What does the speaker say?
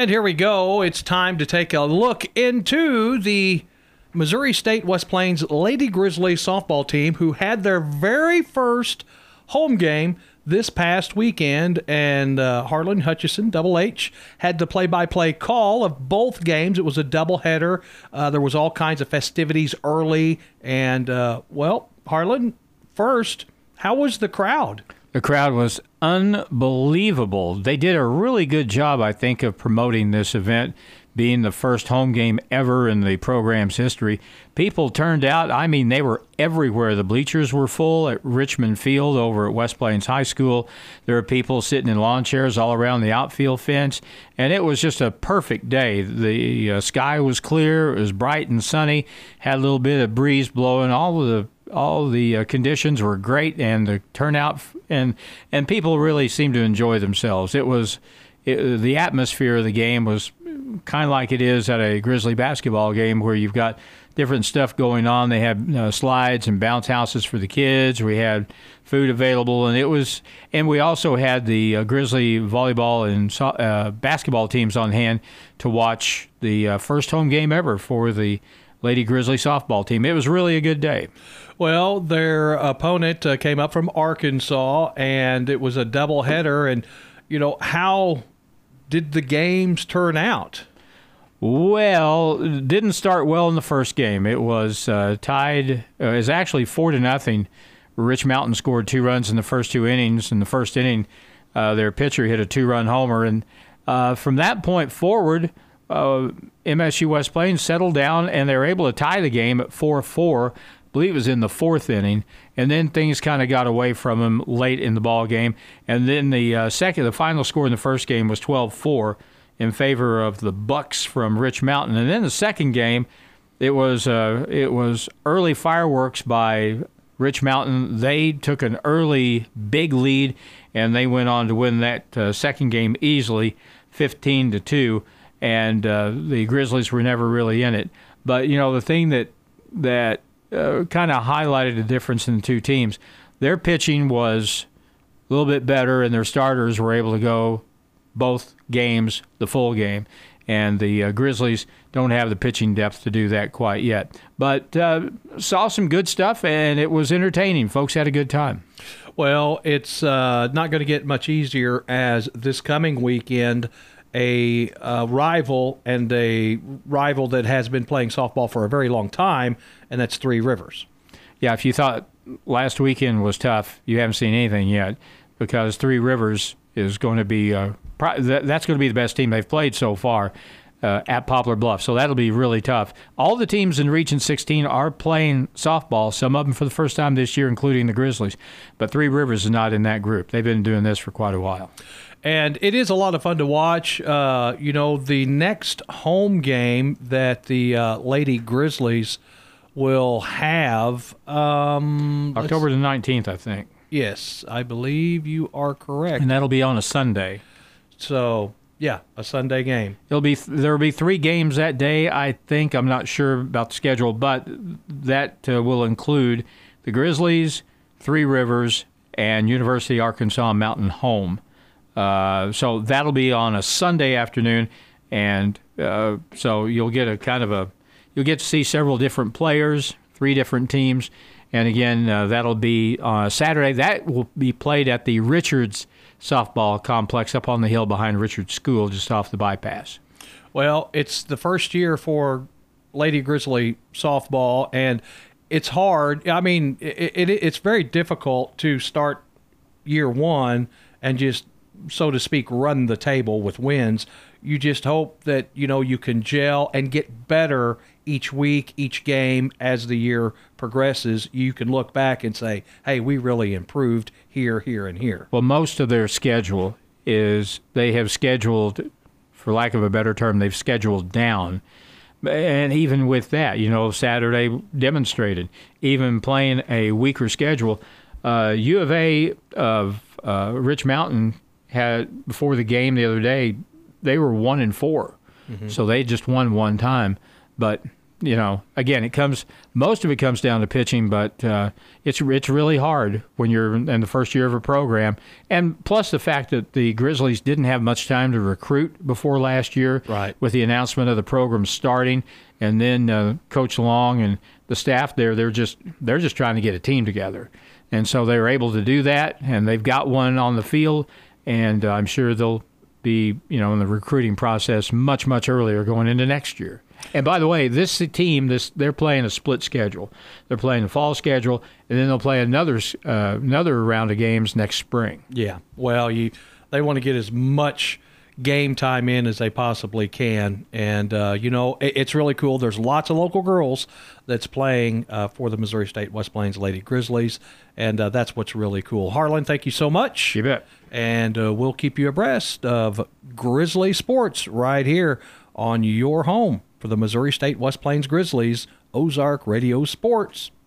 And here we go. It's time to take a look into the Missouri State West Plains Lady Grizzlies softball team, who had their very first home game this past weekend, and Harlan Hutchison, Double H, had the play-by-play call of both games. It was a doubleheader. There was all kinds of festivities early, and, Harlan, first, how was the crowd? The crowd was unbelievable. They did a really good job, I think, of promoting this event, being the first home game ever in the program's history. People turned out. I mean, they were everywhere. The bleachers were full at Richmond Field over at West Plains High School. There were people sitting in lawn chairs all around the outfield fence, and it was just a perfect day. The sky was clear. It was bright and sunny, had a little bit of breeze blowing. All the conditions were great, and the turnout and people really seemed to enjoy themselves. The atmosphere of the game was kind of like it is at a Grizzly basketball game, where you've got different stuff going on. They had slides and bounce houses for the kids. We had food available, and we also had the Grizzly volleyball and basketball teams on hand to watch the first home game ever for the Lady Grizzly softball team. It was really a good day. Well, their opponent came up from Arkansas, and it was a doubleheader. And, how did the games turn out? Well, it didn't start well in the first game. It was tied. It was actually 4-0. Rich Mountain scored 2 runs in the first 2 innings. In the first inning, their pitcher hit a 2-run homer. And from that point forward, MSU West Plains settled down, and they were able to tie the game at 4-4. I believe it was in the 4th inning, and then things kind of got away from them late in the ball game. And then the final score in the first game was 12-4 in favor of the Bucks from Rich Mountain. And then the second game, it was early fireworks by Rich Mountain. They took an early big lead, and they went on to win that second game easily, 15-2. And the Grizzlies were never really in it. But the thing that kind of highlighted the difference in the two teams, their pitching was a little bit better, and their starters were able to go both games, the full game. And the Grizzlies don't have the pitching depth to do that quite yet. But saw some good stuff, and it was entertaining. Folks had a good time. Well, it's not going to get much easier, as this coming weekend, a rival that has been playing softball for a very long time, and that's Three Rivers. Yeah, if you thought last weekend was tough, you haven't seen anything yet, because Three Rivers is going to be that's going to be the best team they've played so far at Poplar Bluff. So that'll be really tough. All the teams in Region 16 are playing softball, some of them for the first time this year, including the Grizzlies. But Three Rivers is not in that group. They've been doing this for quite a while. And it is a lot of fun to watch. The next home game that the Lady Grizzlies will have October the 19th, I think. Yes, I believe you are correct. And that'll be on a Sunday. So, yeah, a Sunday game. There will be 3 games that day, I think. I'm not sure about the schedule, but that will include the Grizzlies, Three Rivers, and University of Arkansas Mountain Home. So that'll be on a Sunday afternoon, and so you'll get you'll get to see several different players, 3 different teams, and again that'll be on Saturday. That will be played at the Richards softball complex up on the hill behind Richards School, just off the bypass. Well, it's the first year for Lady Grizzly softball, and it's hard. I mean, it's very difficult to start year one and just, so to speak, run the table with wins. You just hope that, you can gel and get better each week, each game as the year progresses. You can look back and say, hey, we really improved here, here, and here. Well, most of their schedule is they have scheduled, for lack of a better term, they've scheduled down. And even with that, Saturday demonstrated, even playing a weaker schedule, U of A of Rich Mountain had, before the game the other day, they were 1-4. Mm-hmm. So they just won one time. But again, most of it comes down to pitching, but it's really hard when you're in the first year of a program, and plus the fact that the Grizzlies didn't have much time to recruit before last year, right, with the announcement of the program starting, and then Coach Long and the staff there, they're just trying to get a team together, and so they were able to do that, and they've got one on the field, and I'm sure they'll be in the recruiting process much earlier going into next year. And by the way, this team, they're playing a split schedule. They're playing the fall schedule, and then they'll play another round of games next spring. Yeah. Well, they want to get as much game time in as they possibly can, and it's really cool. There's lots of local girls that's playing for the Missouri State West Plains Lady Grizzlies, and that's what's really cool. Harlan, thank you so much. You bet. And we'll keep you abreast of Grizzly sports right here on your home for the Missouri State West Plains Grizzlies, Ozark Radio Sports.